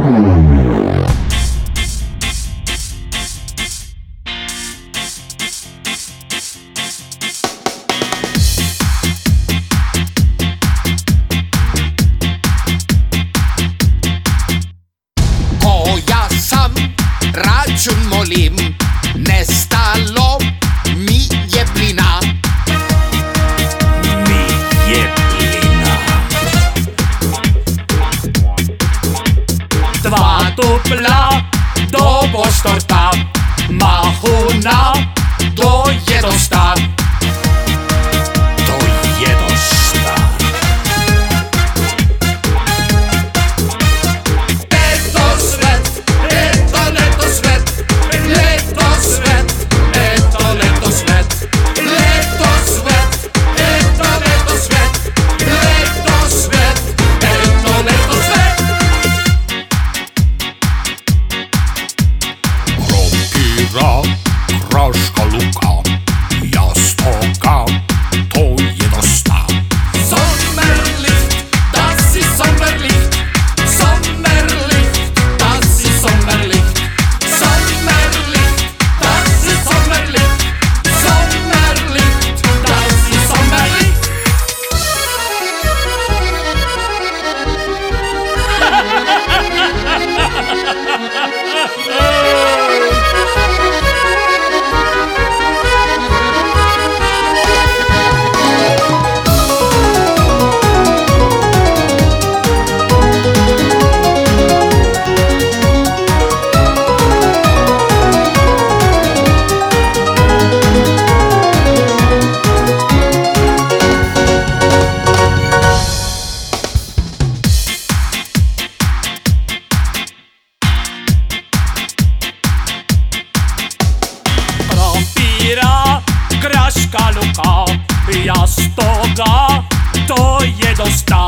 Račun molim, nestalo mi je plina. Dva tupla do poštorta, mahuna, to je dosta. To je dosta. Kraška luka, jastoga, to je dosta. Sommerlicht, das ist Sommerlicht. Sommerlicht, das ist Sommerlicht. Sommerlicht, das ist Sommerlicht. Sommerlicht, das ist Sommerlicht. Kraška luka, jastoga, to je dosta.